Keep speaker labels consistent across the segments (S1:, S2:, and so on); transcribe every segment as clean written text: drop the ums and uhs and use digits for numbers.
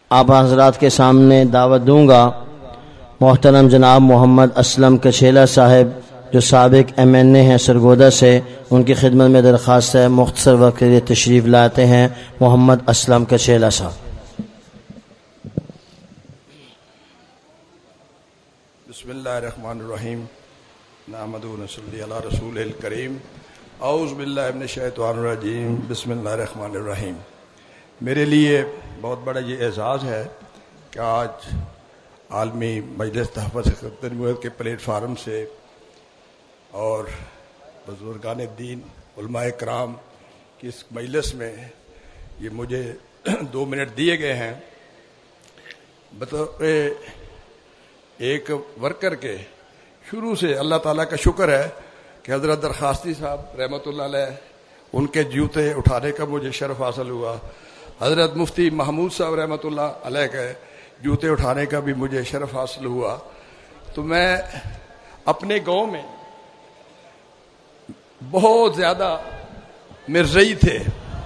S1: آپ حضرات کے سامنے دعوت دوں گا محترم جناب محمد اسلم کچھیلا صاحب جو سابق MNA ہیں سرگودا سے، ان کی خدمت میں درخواست ہے مختصر وقت کے لیے تشریف لاتے ہیں محمد اسلم کچھیلا صاحب۔
S2: بسم اللہ الرحمن الرحیم، نحمدہ و نصلی علی رسول الکریم، اعوذ باللہ من الشیطان الرجیم، بسم اللہ الرحمن الرحیم۔ میرے لیے بہت بڑا یہ اعزاز ہے کہ آج عالمی مجلس تحفظ خطۃ نبوت کے پلیٹ فارم سے اور بزرگان دین علماء کرام کی اس مجلس میں یہ مجھے 2 منٹ دیے گئے ہیں۔ بطور ایک ورکر کے شروع سے اللہ تعالیٰ کا شکر ہے کہ حضرت درخواستی صاحب رحمۃ اللہ علیہ ان کے جوتے اٹھانے کا مجھے شرف حاصل ہوا، حضرت مفتی محمود صاحب رحمۃ اللہ علیہ کے جوتے اٹھانے کا بھی مجھے شرف حاصل ہوا۔ تو میں اپنے گاؤں میں بہت زیادہ مرزئی تھے،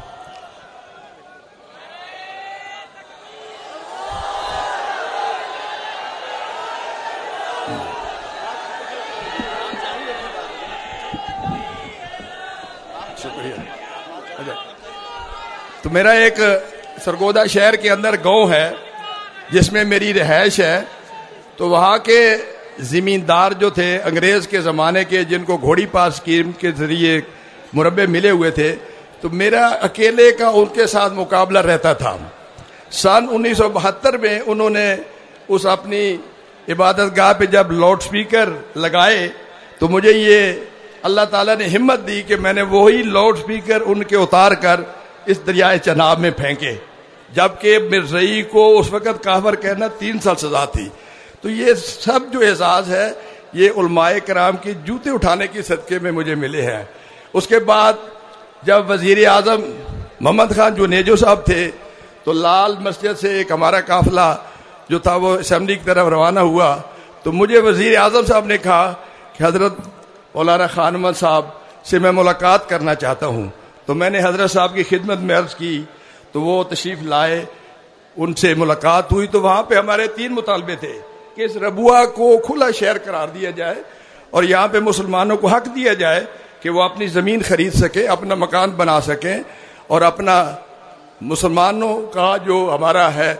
S2: شکریہ۔ تو میرا ایک سرگودا شہر کے اندر گاؤں ہے جس میں میری رہائش ہے، تو وہاں کے زمیندار جو تھے انگریز کے زمانے کے، جن کو گھوڑی پاس اسکیم کے ذریعے مربع ملے ہوئے تھے، تو میرا اکیلے کا ان کے ساتھ مقابلہ رہتا تھا۔ سن 1972 میں انہوں نے اس اپنی عبادت گاہ پہ جب لاؤڈ سپیکر لگائے تو مجھے یہ اللہ تعالیٰ نے ہمت دی کہ میں نے وہی لاؤڈ سپیکر ان کے اتار کر اس دریائے چناب میں پھینکے، جبکہ مرزئی کو اس وقت کافر کہنا 3 سال سزا تھی۔ تو یہ سب جو اعزاز ہے یہ علماء کرام کی جوتے اٹھانے کی صدقے میں مجھے ملے ہیں۔ اس کے بعد جب وزیر اعظم محمد خان جونیجو صاحب تھے تو لال مسجد سے ایک ہمارا قافلہ جو تھا وہ اسمبلی کی طرف روانہ ہوا، تو مجھے وزیر اعظم صاحب نے کہا کہ حضرت مولانا خان احمد صاحب سے میں ملاقات کرنا چاہتا ہوں۔ تو میں نے حضرت صاحب کی خدمت میں عرض کی تو وہ تشریف لائے، ان سے ملاقات ہوئی۔ تو وہاں پہ ہمارے 3 مطالبے تھے کہ اس ربوہ کو کھلا شہر قرار دیا جائے اور یہاں پہ مسلمانوں کو حق دیا جائے کہ وہ اپنی زمین خرید سکیں، اپنا مکان بنا سکیں اور اپنا مسلمانوں کا جو ہمارا ہے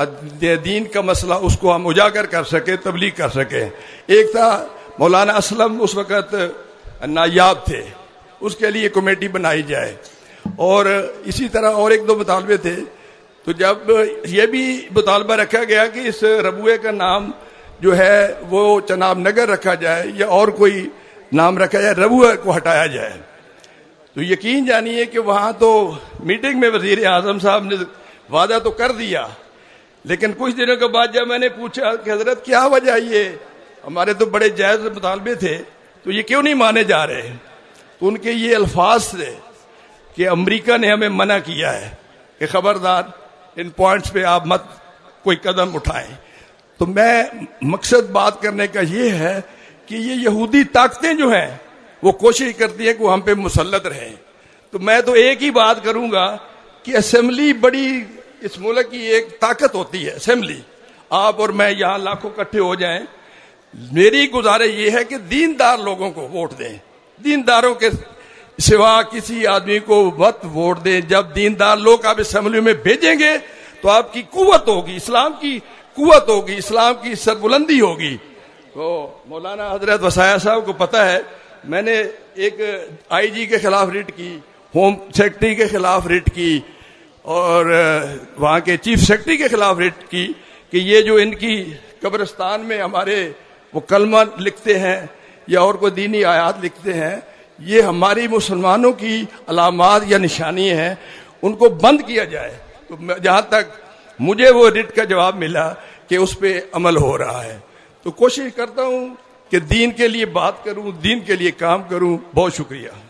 S2: دین کا مسئلہ اس کو ہم اجاگر کر سکیں، تبلیغ کر سکیں۔ ایک تھا مولانا اسلم اس وقت نایاب تھے، اس کے لیے کمیٹی بنائی جائے، اور اسی طرح اور 1-2 مطالبے تھے۔ تو جب یہ بھی مطالبہ رکھا گیا کہ اس ربوے کا نام جو ہے وہ چناب نگر رکھا جائے یا اور کوئی نام رکھا جائے، ربوے کو ہٹایا جائے، تو یقین جانیے کہ وہاں تو میٹنگ میں وزیر اعظم صاحب نے وعدہ تو کر دیا، لیکن کچھ دنوں کے بعد جب میں نے پوچھا کہ حضرت کیا وجہ، یہ ہمارے تو بڑے جائز مطالبے تھے تو یہ کیوں نہیں مانے جا رہے، تو ان کے یہ الفاظ تھے کہ امریکہ نے ہمیں منع کیا ہے کہ خبردار ان پوائنٹس پہ آپ مت کوئی قدم اٹھائیں۔ تو میں مقصد بات کرنے کا یہ ہے کہ یہ یہودی طاقتیں جو ہیں وہ کوشش کرتی ہیں کہ وہ ہم پہ مسلط رہیں۔ تو میں تو ایک ہی بات کروں گا کہ اسمبلی بڑی اس ملک کی ایک طاقت ہوتی ہے، اسمبلی، آپ اور میں یہاں لاکھوں اکٹھے ہو جائیں، میری گزارش یہ ہے کہ دیندار لوگوں کو ووٹ دیں، دینداروں کے سوا کسی آدمی کو مت ووٹ دیں۔ جب دیندار لوگ آپ اسمبلی میں بھیجیں گے تو آپ کی قوت ہوگی، اسلام کی قوت ہوگی، اسلام کی سربلندی ہوگی۔ تو مولانا حضرت وسایا صاحب کو پتہ ہے میں نے ایک IG کے خلاف ریٹ کی، ہوم سیکرٹری کے خلاف ریٹ کی اور وہاں کے چیف سیکرٹری کے خلاف ریٹ کی کہ یہ جو ان کی قبرستان میں ہمارے وہ کلمہ لکھتے ہیں یا اور کوئی دینی آیات لکھتے ہیں، یہ ہماری مسلمانوں کی علامات یا نشانی ہیں، ان کو بند کیا جائے۔ تو جہاں تک مجھے وہ ریٹ کا جواب ملا کہ اس پہ عمل ہو رہا ہے، تو کوشش کرتا ہوں کہ دین کے لیے بات کروں، دین کے لیے کام کروں۔ بہت شکریہ۔